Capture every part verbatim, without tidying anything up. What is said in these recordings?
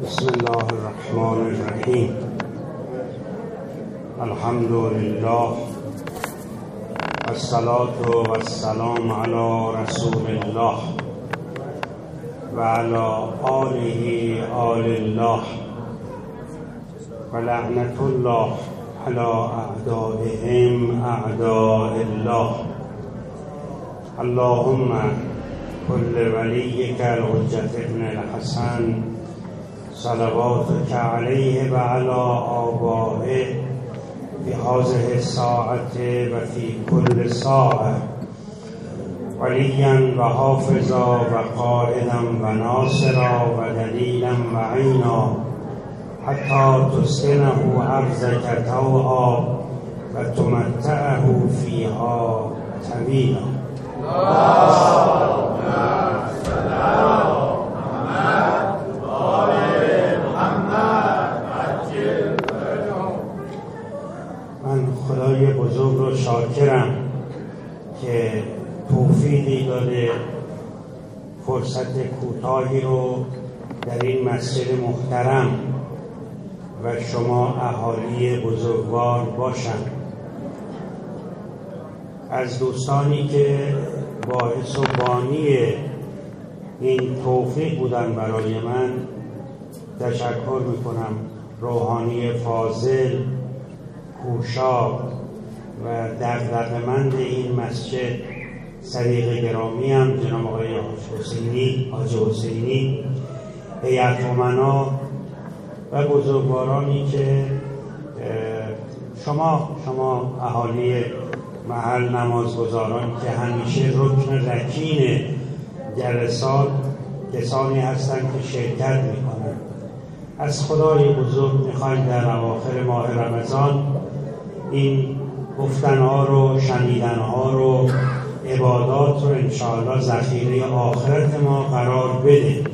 بسم الله الرحمن الرحیم. الحمد لله والصلاة والسلام على رسول الله و علی آله آل الله و لعنت الله علی اعدائهم اعداء الله. اللهم كل وليك الحجة ابن الحسن صلواتك عليه وعلى آبائه في هذه الساعة وفي كل ساعة وليا وحافظا وقائدا وناصرا ودليلا وعينا حتى تسكنه أرضك طوعا وتمتعه فيها طويلا. من خدای بزرگ رو شاکرم که توفیقی داده فرصت کوتاهی رو در این مسجد محترم و شما اهالی بزرگوار باشم. از دوستانی که باعث و بانی این توفیق بودن برای من تشکر میکنم. روحانی فاضل، کوشا و دغدغه‌مند این مسجد صدیق گرامی هم جناب آقای حسینی، حاجی حسینی، هیئت امنا و بزرگوارانی که شما شما اهالی محل نمازگزاران که همیشه رکن رکین جلسات کسانی هستند که شرکت میکنند. از خدای بزرگ میخوایم در اواخر ماه رمضان این گفتنها رو، شنیدنها رو، عبادات رو انشاءالله ذخیره آخرت ما قرار بده.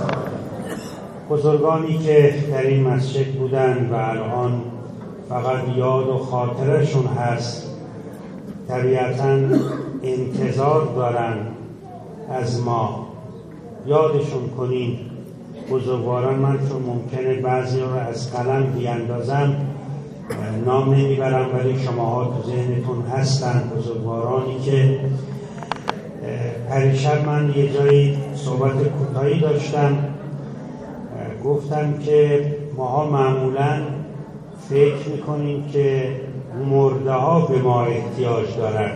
بزرگانی که در این مسجد بودن و الان فقط یاد و خاطرشون هست طبیعتاً انتظار دارن از ما یادشون کنیم. بزرگواران من چون ممکنه بعضی رو از قلم بیاندازم نام نمیبرم، ولی شماها تو ذهنتون هستن. بزرگوارانی که پریشب من یه جایی صحبت کوتاهی داشتم، گفتم که ماها معمولاً فکر میکنیم که مرده ها به ما احتیاج دارن.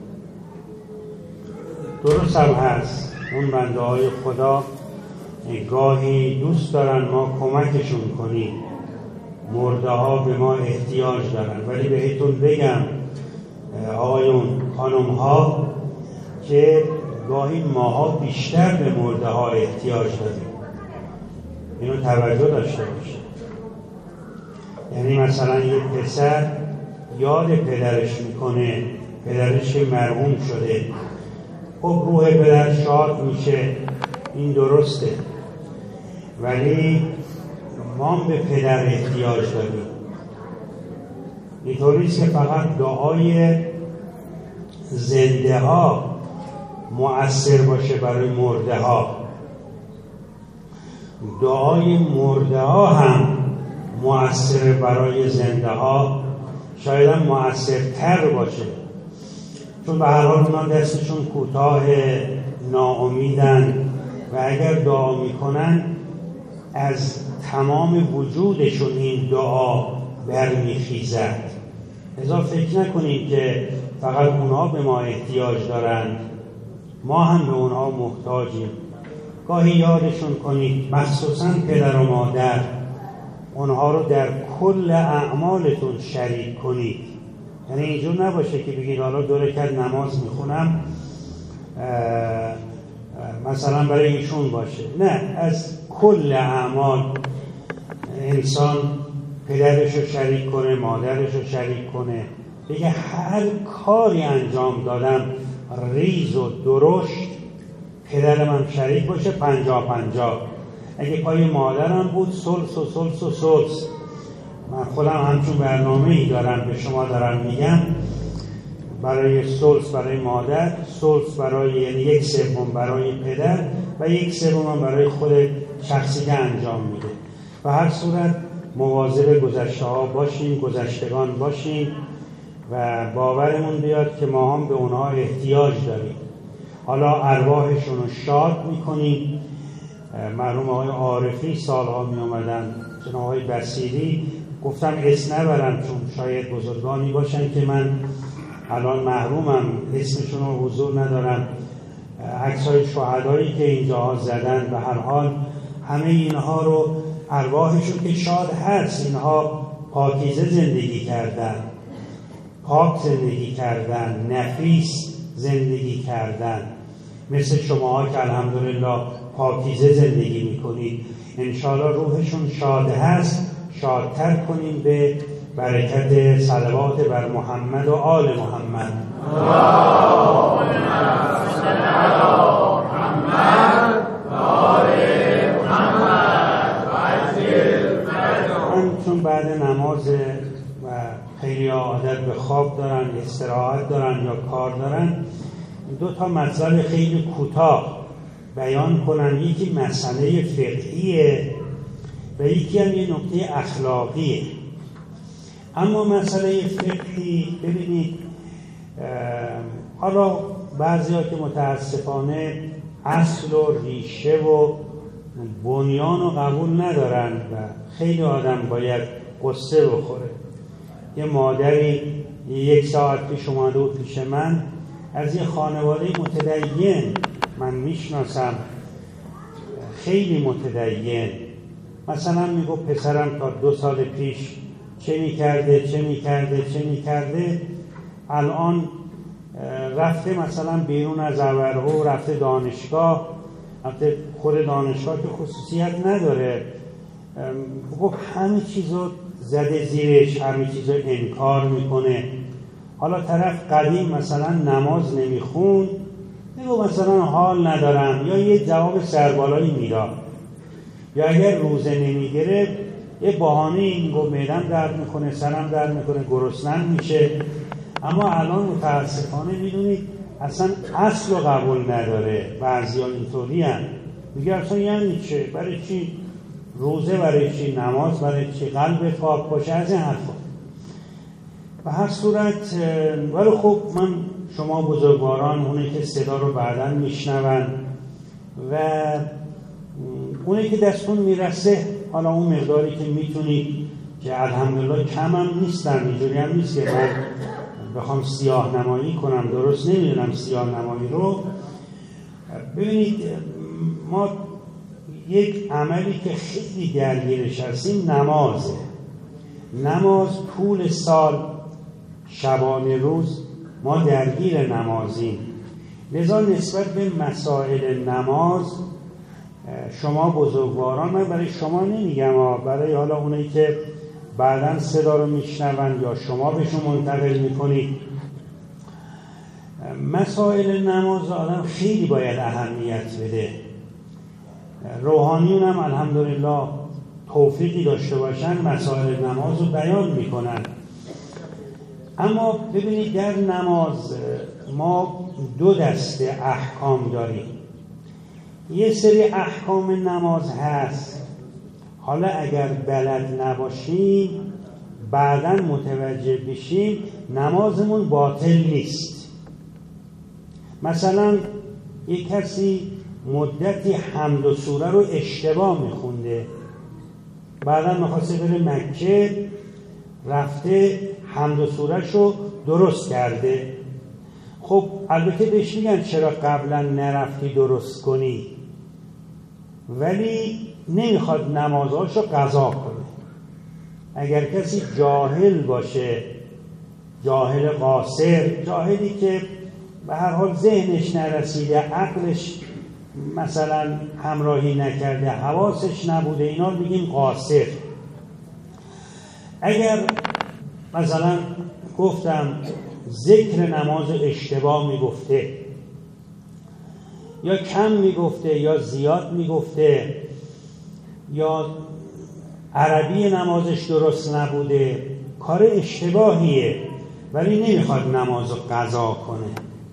درست هم هست، اون بنده های خدا گاهی دوست دارن ما کمکشون کنیم، مرده ها به ما احتیاج دارن. ولی بهتون بگم آقایون خانم ها که گاهی ماها بیشتر به مرده ها احتیاج داریم. اینو توجه داشته باشید. یعنی مثلا یک پسر یاد پدرش میکنه، پدرش مرحوم شده، خب روح پدر شاد میشه، این درسته، ولی ما به پدر احتیاج داریم. اینطوریست که فقط دعای زنده ها مؤثر باشه برای مرده ها، دعای مرده ها هم مؤثر برای زنده ها، شاید هم مؤثرتر باشه، چون به هر حال اونا دستشون کوتاه، ناامیدن و اگر دعا میکنن از تمام وجودشون این دعا برمیخیزد. لذا فکر نکنید که فقط اونها به ما احتیاج دارند، ما هم به اونها محتاجیم. گاهی یادشون کنید، مخصوصا پدر و مادر، اونها رو در کل اعمالتون شریک کنید. یعنی اینجور نباشه که بگید حالا دو رکعت نماز میخونم مثلا برای ایشون باشه. نه، از کل اعمال انسان پدرش رو شریک کنه، مادرش رو شریک کنه، بگه هر کاری انجام دادم ریز و درشت پدرم هم شریک باشه، پنجا پنجا. اگه پای مادرم بود سلس و سلس و سلس. من خودم همچون برنامه ای دارم به شما دارم میگم، برای سلس برای مادر، سلس برای یعنی یک سوم برای پدر و یک سوم برای خود شخصی که انجام میده. به هر صورت مواظب گذشته ها باشیم، گذشتگان باشیم و باورمون بیاد که ما هم به اونها احتیاج داریم. حالا ارواحشون رو شاد میکنیم. مرحوم آقای عارفی سالها می اومدن، جناب آقای بصیری، گفتم اسم نبرم چون شاید بزرگانی باشن که من الان محرومم، اسمشون رو حضور ندارم. عکسای شهدایی که اینجا زدن، به هر حال همه اینها رو ارواحشون که شاد هست، اینها پاکیزه زندگی کردن، پاک زندگی کردن، نفیس زندگی کردن، مثل شماها که الحمدلله پاکیزه زندگی میکنید. انشاءالله روحشون شاد هست، شادتر کنیم به برکت صلوات بر محمد و آل محمد. من چون بعد نماز و خیلی عادت به خواب دارن، استراحت دارن یا کار دارن، دو تا مطلب خیلی کوتاه بیان کنم. یکی مسئله فقهیه و یکی هم یه نکته اخلاقیه. اما مسئله فقهی، ببینید حالا بعضی ها که متاسفانه اصل و ریشه و بنیان رو قبول ندارن و خیلی آدم باید قصه بخوره. یه مادری یک ساعت پیش اومده بود پیش من از یه خانواده متدین، من میشناسم، خیلی متدین. مثلا میگو پسرم تا دو سال پیش چه میکرده چه میکرده چه میکرده، الان رفته مثلا بیرون از اورهو، رفته دانشگاه. رفته خود دانشگاه که خصوصیت نداره، خب همه چیزو زده زیرش، همه چیزو انکار میکنه. حالا طرف قدیم مثلا نماز نمیخون، میگو مثلا حال ندارم، یا یه جواب سربالایی میداد، یا اگر روزه نمیگیره یه بهانه این گفت معدم درد میکنه، سرم درد میکنه، گرسنم میشه. اما الان متاسفانه میدونید اصلا اصل رو قبول نداره. بعضیان اینطوری هم میگه اصلا یعنی چه، برای چی روزه، برای چی نماز، برای چی قلب پاک باشه، از این حرفا. به هر صورت ولی خب من شما بزرگواران، اونی که صدا رو بعداً میشنون و اونی که دستون میرسه، حالا اون مقداری که میتونید، که الحمدلله کم هم نیستن، اینجوری هم نیست که من بخوام سیاه نمایی کنم، درست نمیدونم سیاه نمایی رو. ببینید ما یک عملی که خیلی درگیرش هستیم نمازه. نماز طول سال، شبانه روز ما درگیر نمازیم. لذا نسبت به مسائل نماز شما بزرگواران، من برای شما نمیگم، برای حالا اونایی که بعداً صدا رو میشنون یا شما بهشون منتقل میکنید، مسائل نماز آدم خیلی باید اهمیت بده. روحانیون هم الحمدلله توفیقی داشته باشن مسائل نماز رو بیان میکنن. اما ببینید در نماز ما دو دسته احکام داریم. یه سری احکام نماز هست، حالا اگر بلد نباشیم بعداً متوجه بشیم نمازمون باطل نیست. مثلا یک کسی مدتی حمد و سوره رو اشتباه میخونده، بعداً میخواسته بره مکه، رفته حمد و سوره‌ش رو درست کرده. خب البته بهش میگن چرا قبلا نرفتی درست کنی، ولی نمیخواد نمازهاش رو قضا کنه. اگر کسی جاهل باشه، جاهل قاصر، جاهلی که به هر حال ذهنش نرسیده، عقلش مثلا همراهی نکرده، حواسش نبوده، اینا رو بگیم قاصر. اگر مثلا گفتم ذکر نماز اشتباه میگفته، یا کم میگفته یا زیاد میگفته، یا عربی نمازش درست نبوده، کار اشتباهیه ولی نمیخواد نمازو قضا کنه.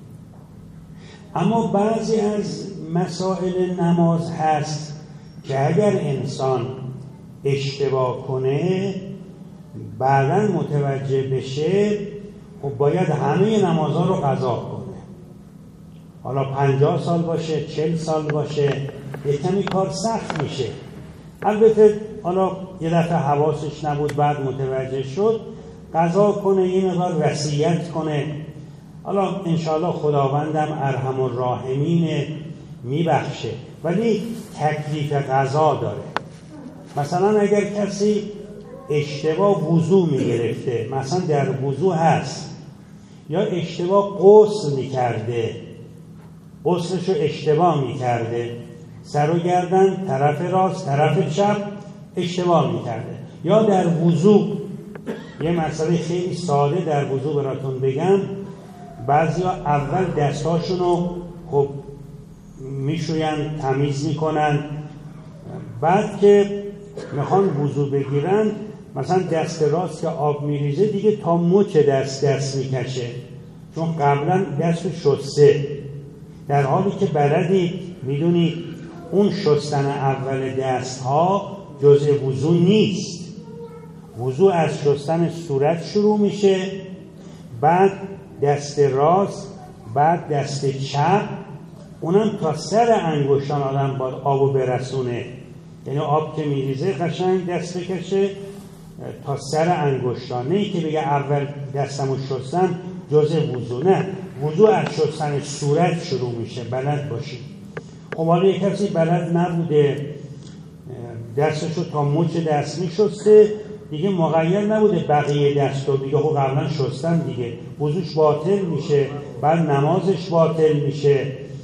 اما بعضی از مسائل نماز هست که اگر انسان اشتباه کنه بعداً متوجه بشه خب باید همه نمازها رو قضا کنه. حالا پنجاه سال باشه، چل سال باشه، یه کمی کار سخت میشه. البته حالا یه دفعه حواسش نبود بعد متوجه شد، قضا کنه، یه مقدار وصیت کنه. حالا انشاءالله خداوندم ارحم الراحمین میبخشه، ولی تکلیف قضا داره. مثلا اگر کسی اشتباه وضو میگرفته، مثلا در وضو هست، یا اشتباه غسل میکرده، غسلشو اشتباه میکرده، سر و گردن طرف راست طرف چپ اشتباه میکرده، یا در وضو یه مسئله خیلی ساده در وضو براتون بگم، بعضیا اول دستاشونو خب میشوین، تمیز میکنن، بعد که میخوان وضو بگیرن مثلا دست راست که آب میریزه دیگه تا مچ دست دست میکشه، چون قبلا دست شسته، در حالی که بلدید میدونید اون شستن اول دست ها جزء وضو نیست. وضو از شستن صورت شروع میشه، بعد دست راست، بعد دست چپ، اونم تا سر انگشتان آدم باید آبو برسونه، یعنی آب که میریزه قشنگ دست بکشه تا سر انگشتان، نه ای که بگه اول دستمو شستم جزء وضو، نه، وضو از شستن صورت شروع میشه، بلد باشید. خب حالا یک کسی بلد نبوده، دستشو تا مچ دست میشسته، دیگه مغیر نبوده بقیه دستو دیگه خب قبلا شستم دیگه، وضوش باطل میشه، بعد نمازش باطل میشه.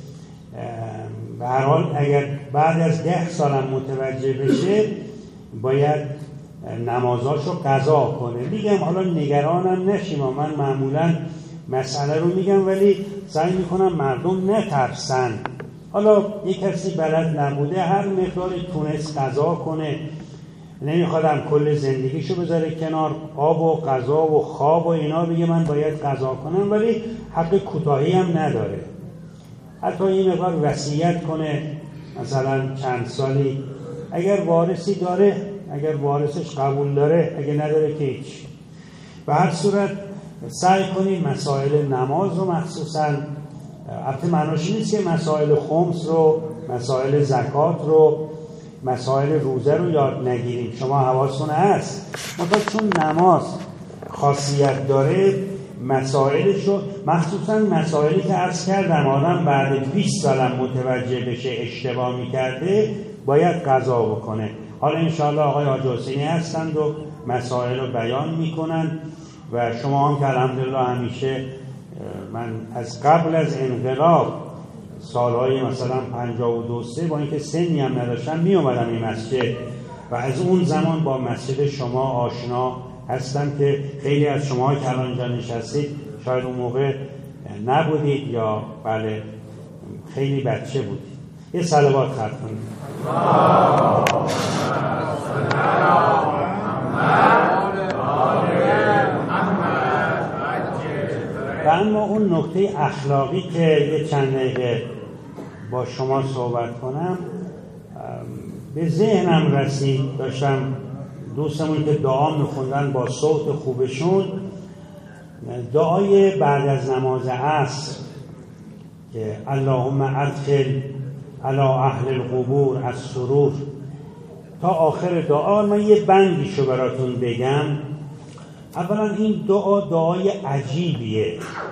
به هر حال اگر بعد از ده سالم متوجه بشه باید نمازاشو قضا کنه. میگم حالا نگرانم نشیم، من معمولا مسئله رو میگم ولی سعی میکنم مردم نترسن. حالا یک کسی بلد نبوده هر مقداری تونست قضا کنه، نمیخوادم کل زندگیشو بذاره کنار، آب و قضا و خواب و اینا بگه من باید قضا کنم، ولی حق کوتاهی هم نداره. حتی این مقدار وصیت کنه، مثلا چند سالی، اگر وارثی داره، اگر وارثش قبول داره، اگه نداره که هیچ. به هر صورت سعی کنید مسائل نماز رو مخصوصا، البته معناش نیست که مسائل خمس رو، مسائل زکات رو، مسائل روزه رو یاد نگیریم، شما حواستون هست، مثلا چون نماز خاصیت داره مسائلش رو، مخصوصا مسائلی که عرض کردم آدم بعد بیست سالم متوجه بشه اشتباه میکرده باید قضا بکنه. حالا انشاءالله آقای حاج حسینی هستند و مسائل رو بیان میکنن و شما هم که الحمدلله همیشه، من از قبل از انقلاب سالهای مثلا پنجاه و دو سه با اینکه سنی هم نداشتم می اومدم این مسجد و از اون زمان با مسجد شما آشنا هستم که خیلی از شما که الان اینجا نشستید شاید اون موقع نبودید یا بله خیلی بچه بودید. یه صلوات خط کنید. و اما اون نکته اخلاقی که یه چند دقیقه با شما صحبت کنم به ذهنم رسید، داشتم دوستمون که دعا میخوندن با صوت خوبشون، دعای بعد از نماز عصر که اللهم ادخل علی اهل القبور السرور تا آخر دعا. من یه بندیشو براتون بگم. اولا این دعا دعای عجیبیه،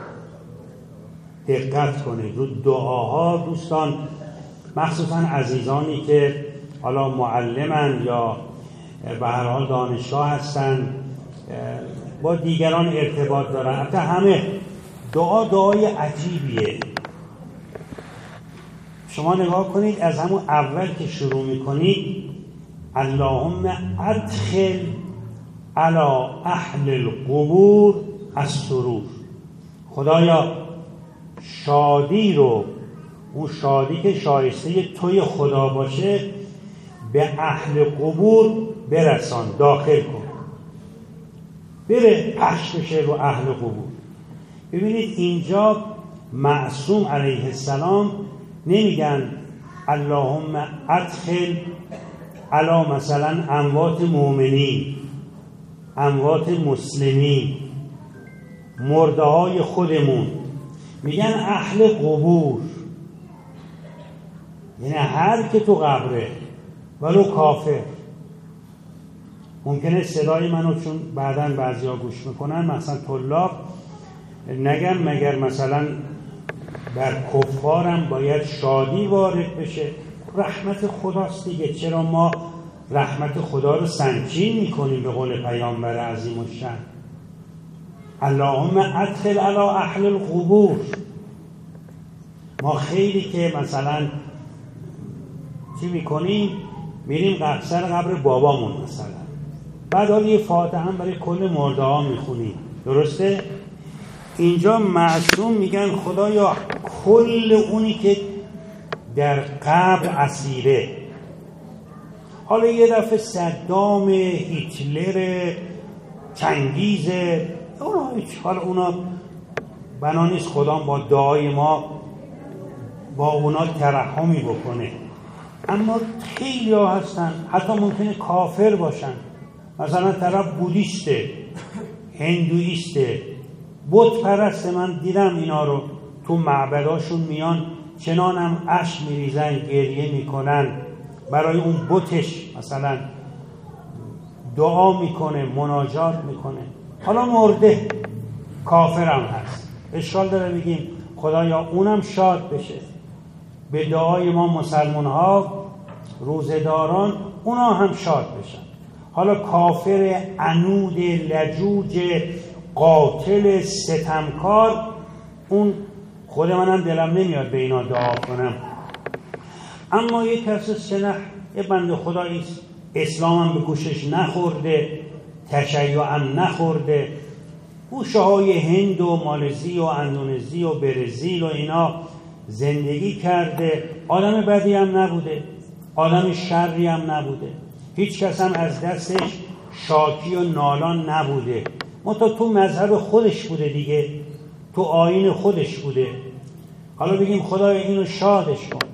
دقت کنید رو دعاها دوستان، مخصوصا عزیزانی که حالا معلمن یا به هر حال دانشگاه هستن، با دیگران ارتباط دارن، حتی همه دعا دعای عجیبیه. شما نگاه کنید از همون اول که شروع میکنید اللهم ادخل علی اهل القبور السرور، خدایا شادی رو، اون شادی که شایسته توی خدا باشه، به اهل قبور برسان، داخل کن، بره پخش بشه رو اهل قبور. ببینید اینجا معصوم علیه السلام نمیگن اللهم ادخل علا مثلا اموات مؤمنین، اموات مسلمین، مرده های خودمون. میگن اهل قبور، یعنی هر که تو قبره ولو کافر. ممکنه صدای منو چون بعداً بعضیا گوش میکنن مثلا طلاب نگم مگر مثلا بر کفارم باید شادی وارد بشه. رحمت خداست دیگه، چرا ما رحمت خدا رو سنگین میکنیم؟ به قول پیامبر عظیم الشأن اللهم ادخل علی اهل القبور. ما خیلی که مثلا چی میکنیم؟ میریم سر قبر بابامون مثلا، بعد حالا یه فاتحه هم برای کل مرده ها میخونیم، درسته؟ اینجا معصوم میگن خدایا کل اونی که در قبر اسیره، حالا یه دفعه صدام، هیتلر، چنگیز، اونا حالا اونا بنا نیست خدا با دعای ما با اونا ترحمی بکنه. اما خیلی ها هستن حتی ممکنه کافر باشن، مثلا طرف بودیسته، هندویسته، بت پرسته. من دیدم اینا رو تو معبداشون میان چنانم اشک میریزن، گریه میکنن، برای اون بتش مثلا دعا میکنه، مناجات میکنه. حالا مرده کافرم هست، اشکال داره بگیم خدایا اونم شاد بشه به دعای ما مسلمان ها روزداران، اونا هم شاد بشن. حالا کافر عنود لجوج قاتل ستمکار، اون خود منم دلم نمیاد به اینا دعا کنم. اما یک کس سنح، یه بنده خداییست، اسلام هم به گوشش نخورده، تشیع هم نخورده، گوشه های هند و مالزی و اندونزی و برزیل و اینا زندگی کرده، آدم بدی هم نبوده، آدم شری هم نبوده، هیچ کس هم از دستش شاکی و نالان نبوده، منتها تو مذهب خودش بوده دیگه، تو آیین خودش بوده. حالا بگیم خدای اینو شادش کن،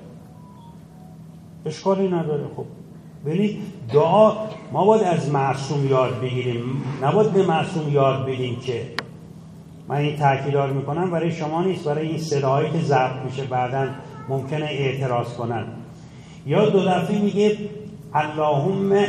اشکالی نداره. خب ببینید دعا ما باید از معصوم یاد بگیریم، نباید به معصوم یاد بدیم که من این تاکیدار میکنم برای شما نیست، برای این صداهایی که ضبط میشه بعداً ممکنه اعتراض کنن. یا دو دفعه میگه اللهم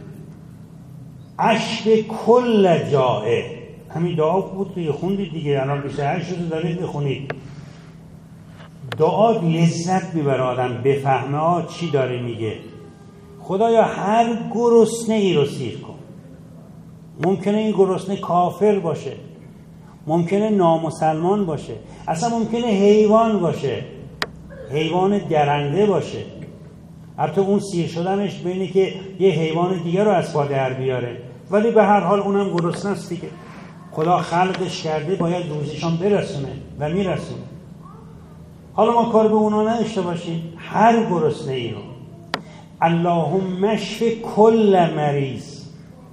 اشف کل جائع، همین دعا بود که خوندید دیگه، الان بیست و هشت شده دارید بخونید. دعا لذت میبره آدم بفهمه ها چی داره میگه. خدایا هر گرسنه ای رو سیر کن. ممکنه این گرسنه کافر باشه، ممکنه نامسلمان باشه، اصلا ممکنه حیوان باشه، حیوان درنده باشه. البته اون سیر شدنش بینه که یه حیوان دیگه رو از پا در بیاره، ولی به هر حال اونم گرسنه است دیگه. خدا خلقش کرده باید روزیشان برسونه و میرسونه. حالا ما کار به اونا نداشته باشیم، هر گرسنه ای رو اللهم اشف کل مریض.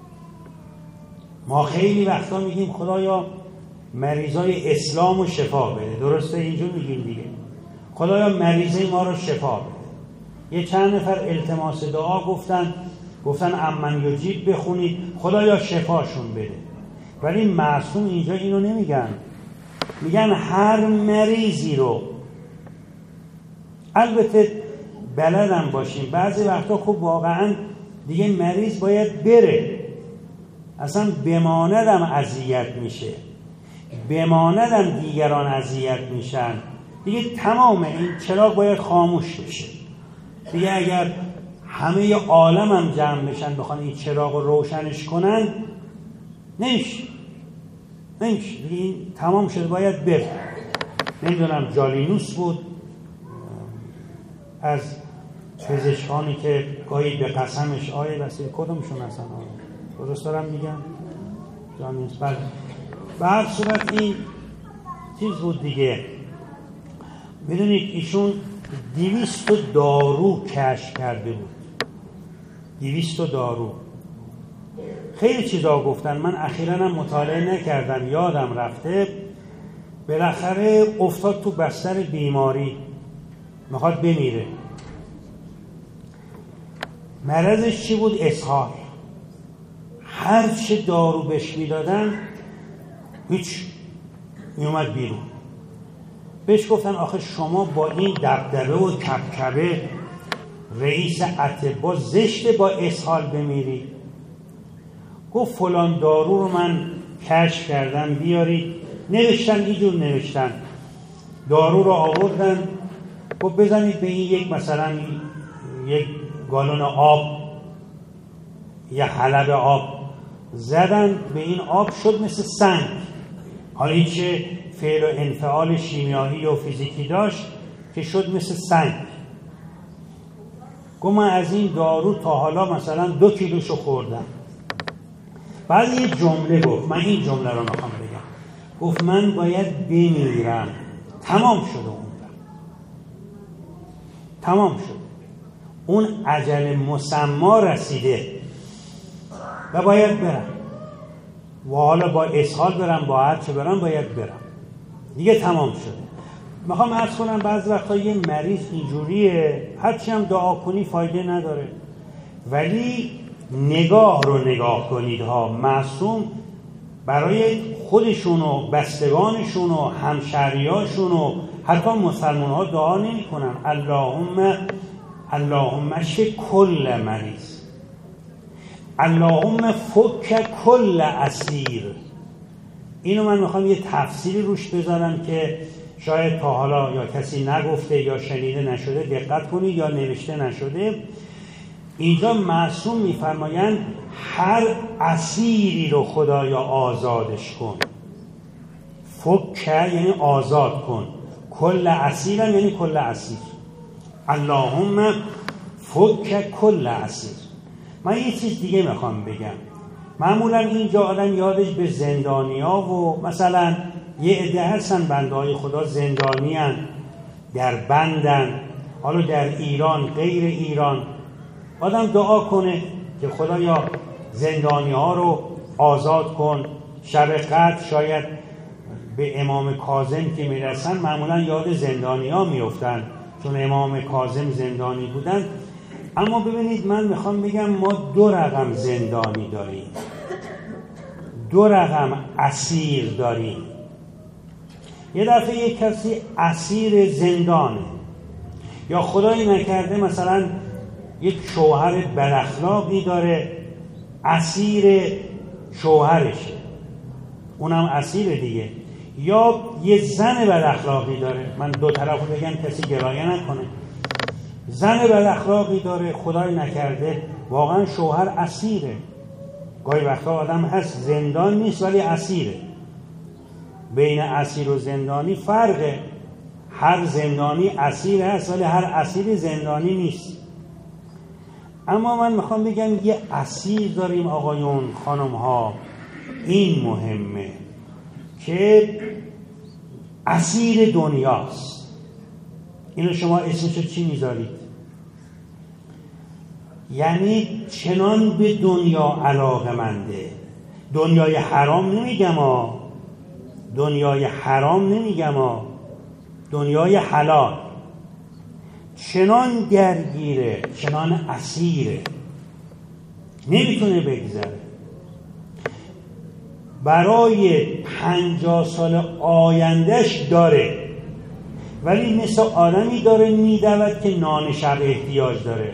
ما خیلی وقتا میگیم خدایا مریضای اسلام رو شفا بده، درسته؟ اینجور میگیم دیگه، خدایا مریضای ما رو شفا بده. یه چند نفر التماس دعا گفتن، گفتن امن یجیب بخونید خدایا شفاشون بده. ولی معصوم اینجا اینو نمیگن، میگن هر مریضی رو. البته بلدم باشیم بعضی وقتا خب واقعا دیگه مریض باید بره، اصلا بماندم اذیت میشه، بماندم دیگران اذیت میشن دیگه، تمام این چراغ باید خاموش بشه دیگه. اگر همه عالم هم جمع بشن بخوان این چراغ رو روشنش کنن نمیشه، نمیشه دیگه، این تمام شده باید بره. نمیدونم جالینوس بود از پزشکانی که گاهی به قسمش آیه بسید، کدومشون هستن آیه؟ درست دارم میگم؟ جالینوس. بله. به هر صورت این چیز بود دیگه. میدونید ایشون دویست دارو کشف کرده بود، دویست دارو. خیلی چیزا گفتن، من اخیراً هم مطالعه نکردم یادم رفته. بالاخره افتاد تو بستر بیماری، میخواد بمیره. مرضش چی بود؟ اسهال. هر چه دارو بهش میدادن هیچ، میومد بیرون. بهش گفتن آخه شما با این دبدبه و کبکبه رئیس اطباء زشته با اسهال بمیری. گفت فلان دارو رو من کشف کردم بیارید. نوشتن، اینجور نوشتن، دارو رو آوردن، گفت بزنید به این یک مثلا یک گالون آب، یه حلب آب، زدن به این آب شد مثل سنگ. حالا این چه فعل و انفعال شیمیایی و فیزیکی داشت که شد مثل سنگ. گفت من از این دارو تا حالا مثلا دو کیلوشو خوردم. بعد یه جمله گفت، من این جمله رو میخوام بگم، گفت من باید بمیرم. تمام شده اون بر. تمام شد، اون اجل مسما رسیده و باید برم، و حالا با اسهال برم، با هر چه برم باید برم دیگه، تمام شده. میخوام عرض کنم بعض وقتا یه مریض اینجوریه، هرچی هم دعا کنی فایده نداره، ولی نگاه رو نگاه کنید ها. معصوم برای خودشون و بستگانشون و همشهریاشون و حتی مسلمان ها دعا نمی کنن اللهم اللهم اشف کل مریض، اللهم فک کل اسیر. اینو من میخوام یه تفسیری روش بذارم که شاید تا حالا یا کسی نگفته یا شنیده نشده، دقت کنید، یا نوشته نشده. اینجا معصوم میفرمایند هر اسیری رو خدایا آزادش کن. فک یعنی آزاد کن، کل اسیر هم یعنی کل اسیر. اللهم فک کل اسیر. من یه چیز دیگه میخوام بگم. معمولا اینجا آدم یادش به زندانیا و مثلا یه عده هستن بنده های خدا زندانی هن، در بندن، حالا در ایران غیر ایران. آدم دعا کنه که خدایا زندانی ها رو آزاد کن. شب قدر شاید به امام کاظم که میرسن معمولا یاد زندانی ها میفتن، چون امام کاظم زندانی بودن. اما ببینید من میخوام بگم ما دو رقم زندانی داریم، دو رقم اسیر داریم. یه دفعه یک کسی اسیر زندانه، یا خدایی نکرده مثلا یک شوهر بداخلاقی داره، اسیر شوهرشه، اونم اسیر دیگه. یا یه زن بداخلاقی داره، من دو طرفو بگم کسی گرایه نکنه، زن بداخلاقی داره، خدای نکرده واقعا شوهر اسیره. گاهی وقتا آدم هست زندان نیست ولی اسیره. بین اسیر و زندانی فرقه. هر زندانی اسیر هست ولی هر اسیر زندانی نیست. اما من میخوام بگم یه اسیر داریم آقایون خانم ها، این مهمه که اسیر دنیاست. اینو شما اسمشو چی میذارید؟ یعنی چنان به دنیا علاقه‌منده. دنیای حرام نمیگم ها، دنیای حرام نمیگم ها، دنیای حلال. چنان درگیره، چنان اسیره، نمیتونه بگذره. برای پنجاه سال آیندهش داره، ولی مثل آدمی داره میدود که نان شب احتیاج داره.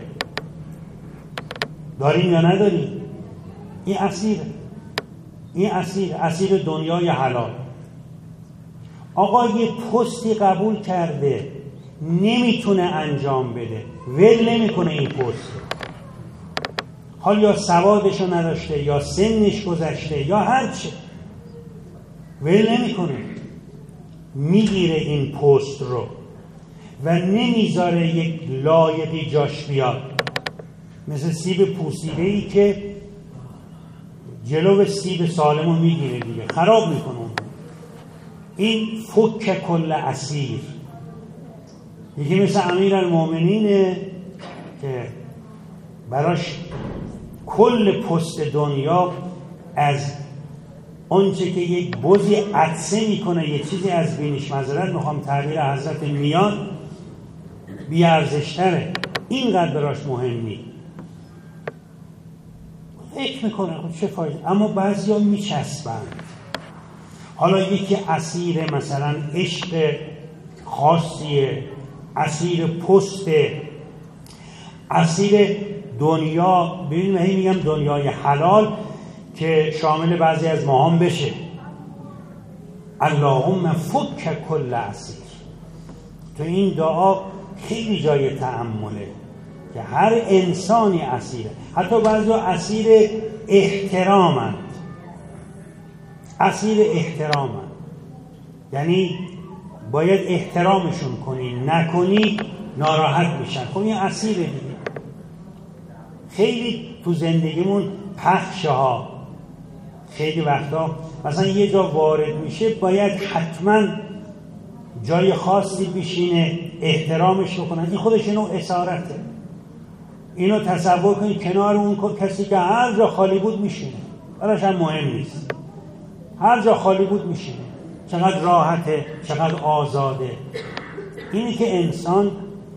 داریم یا نداریم؟ این اسیره، این اسیر، اسیر دنیای حلال. آقا یه پستی قبول کرده نمیتونه انجام بده، ول نمیکنه این پست. حال یا سوادشو نداشته یا سنش گذشته یا هر چه، ول نمیکنه، میگیره این پست رو و نمیذاره یک لایقی جاش بیاد. مثل سیب پوسیده‌ای که جلو سیب سالمو میگیره دیگه، خراب میکنه. این فک کل اسیر. یکی مثل امیرالمومنینه که براش کل پست دنیا از اونچه که یک بزی عطسه میکنه، یک چیزی از بینش، معذرت میخوام تعبیر حضرت میاد، بیارزشتره. اینقدر براش مهم نیست. فکر میکنه خب چه فایده، اما بعضیا میچسبند. حالا یکی اسیر مثلا عشق خاصیه، اسیر پست، اسیر دنیا. ببینیم هی میگم دنیای حلال که شامل بعضی از ما هم بشه. اللهم فک کل اسیر. تو این دعا خیلی جای تأمله که هر انسانی اسیره. حتی بعضی اسیر احترامند، اسیر احترامند، یعنی باید احترامشون کنی، نکنی ناراحت میشن. خب این اسیره دیگه. خیلی تو زندگیمون پخشه ها، خیلی وقتا مثلا یه جا وارد میشه باید حتما جای خاصی بشینه، احترامش رو کنن. این خودش اینو اسارته. اینو تصور کنید کنار اون کسی که هر جا خالی بود میشینه، براش هم مهم نیست، هر جا خالی بود میشینه. چقدر راحته، چقدر آزاده. اینی که انسان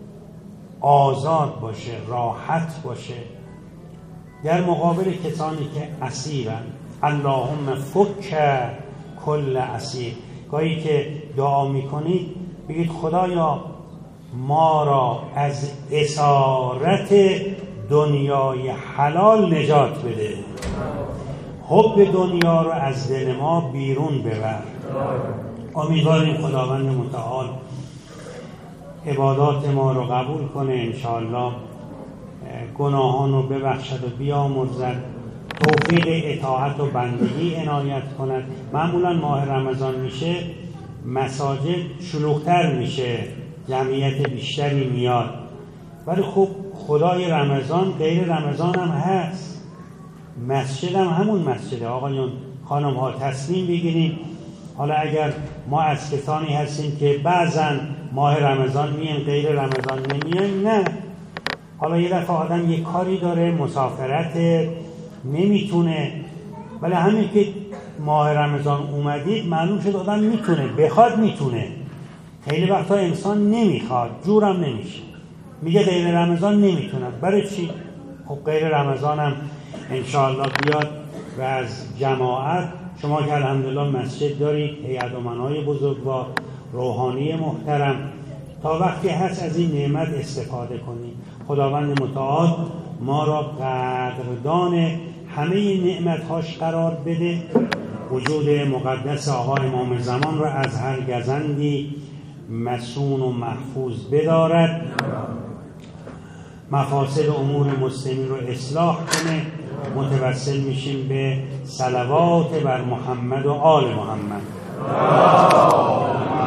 آزاد باشه، راحت باشه در مقابل کسانی که اسیرن. اللهم فک کل اسیر. گاهی که دعا میکنید بگید خدایا ما را از اسارت دنیای حلال نجات بده، حب دنیا رو از دل ما بیرون ببر. امیدواریم خداوند متعال عبادات ما رو قبول کنه، انشاءالله گناهان رو ببخشد و بیامرزد، توفیق اطاعت و بندگی عنایت کند. معمولا ماه رمضان میشه مساجد شلوغ‌تر میشه، جمعیت بیشتری میاد، ولی خب خدای رمضان غیر رمضان هم هست. مسجد هم همون مسجده. آقایون خانم ها تصمیم بگیریم. حالا اگر ما از کسانی هستیم که بعضا ماه رمضان میان غیر رمضان نمیان، نه، حالا یه دفعه آدم یه کاری داره، مسافرت، نمیتونه، ولی همین که ماه رمضان اومدید معلوم شد آدم میتونه، بخواد میتونه. خیلی وقتا انسان نمیخواد، جورم نمیشه، میگه غیر رمضان نمیتونم. برای چی؟ خب غیر رمضان هم انشاءالله بیاد و از جماعت، شما که الحمدلله مسجد دارید، هیئت امنای بزرگوار، روحانی محترم، تا وقتی هست از این نعمت استفاده کنید. خداوند متعال ما را قدردان همه نعمت‌هاش قرار بده. وجود مقدس آقا امام زمان را از هر گزندی مسون و محفوظ بدارد. مفاسد امور مسلمین رو اصلاح کنه. متوسل میشیم به صلوات بر محمد و آل محمد.